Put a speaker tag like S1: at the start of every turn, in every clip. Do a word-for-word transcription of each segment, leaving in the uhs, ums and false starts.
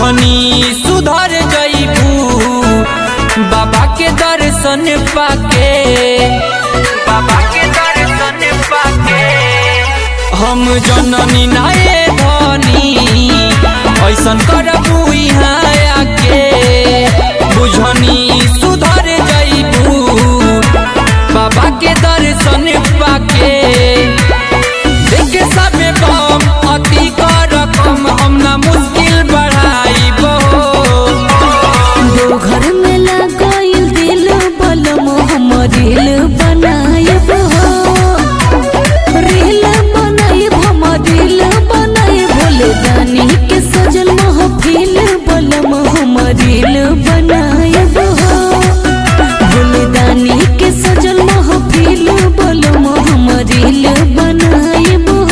S1: बुझनी सुधर जईबू बाबा के दर्शन पाके, बाबा के दर्शन पाके। हम जननी नाये धनी ऐसन करबू यहाँ आके, बुझनी सुधर जईबू बाबा के दर्शन पाके। देखे सबे बम अति कर कम हम ना मुश्किल बढ़ाइबो।
S2: घर में लगाइल दिल बलम हम रील बनाइब हो, रील बनाइब हम रील बनाइब। भोले दानी के सजल महफिल बलम हम रील बनाइब हो, भोले दानी के सजल महफिल बलम हम रील बनाइब हो।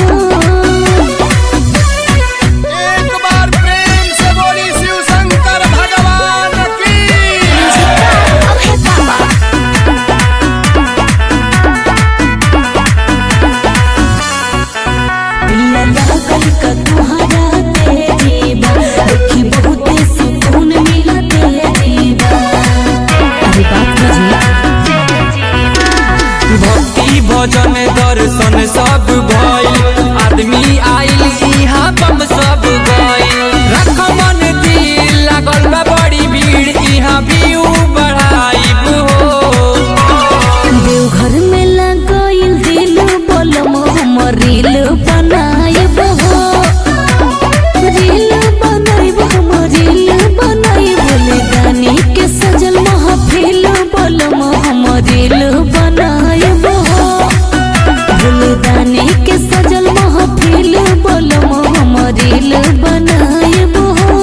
S1: भक्ति भजन दर्शन सब भइल, आदमी आइल इहाँ बम सब गइल। रख मन दिल लागल बा बड़ी भीड़ इहाँ व्यू बढ़ाइब हो।
S2: देवघर में लगाइल दिल बलम हम रील बनाइब हो, रील बनाइब हम रील बनाइब। भोले दानी के सजल महफिल बलम हम रील बनाइब हो, भोले दानी के सजल महफिल बलम हम रील बनाइब हो।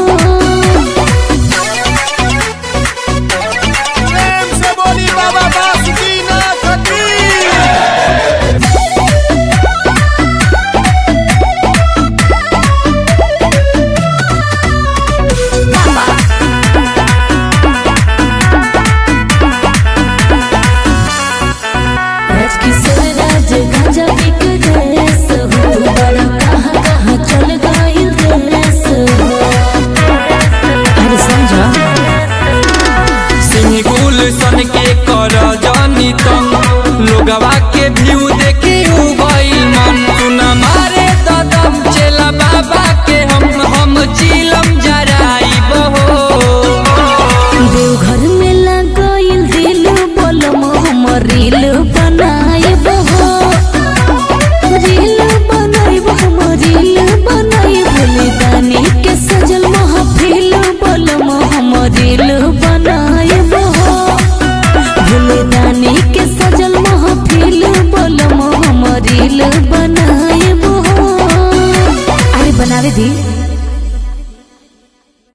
S1: सन के कर जानी तंग लोगवा के व्यू